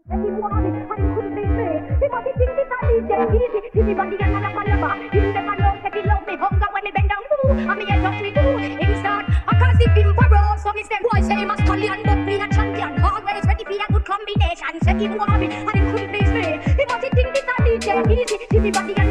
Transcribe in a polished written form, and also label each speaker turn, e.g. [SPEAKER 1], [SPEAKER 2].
[SPEAKER 1] And he wanted and he couldn't be me. Because he thinks it's a DJ easy. Give me body and a palava. Him them alone say he love me hunger when me bend down too. And me head touch me too. Him start a cause if him borrow. So me say boy say him a stallion but me a champion. Always ready for a good combination. Say he want me and he couldn't please me. Because he thinks it's a DJ easy. Give me body and